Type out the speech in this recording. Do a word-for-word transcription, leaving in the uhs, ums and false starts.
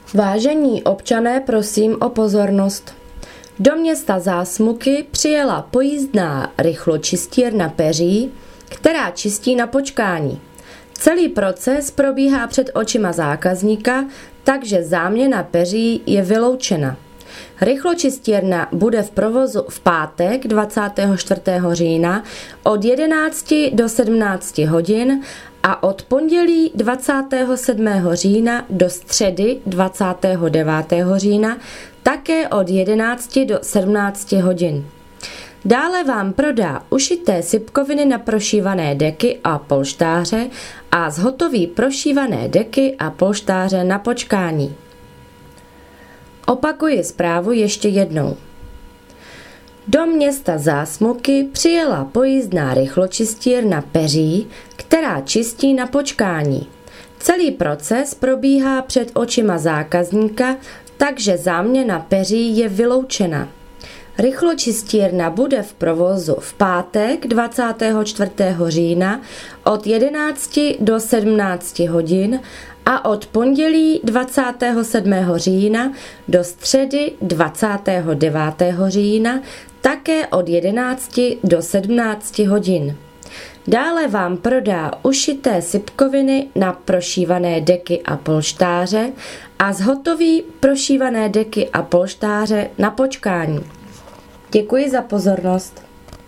Vážení občané, prosím o pozornost. Do města Zásmuky přijela pojízdná rychločistírna peří, která čistí na počkání. Celý proces probíhá před očima zákazníka, takže záměna peří je vyloučena. Rychločistírna bude v provozu v pátek dvacátého čtvrtého října od jedenácti do sedmnácti hodin a od pondělí dvacátého sedmého října do středy dvacátého devátého října také od jedenácti do sedmnácti hodin. Dále vám prodá ušité sipkoviny na prošívané deky a polštáře a zhotoví prošívané deky a polštáře na počkání. Opakuji zprávu ještě jednou. Do města Zásmuky přijela pojízdná rychločistírna peří, která čistí na počkání. Celý proces probíhá před očima zákazníka, takže záměna peří je vyloučena. Rychločistírna bude v provozu v pátek dvacátého čtvrtého října od jedenácti do sedmnácti hodin a od pondělí dvacátého sedmého října do středy dvacátého devátého října také od jedenácti do sedmnácti hodin. Dále vám prodá ušité sipkoviny na prošívané deky a polštáře a zhotoví prošívané deky a polštáře na počkání. Děkuji za pozornost.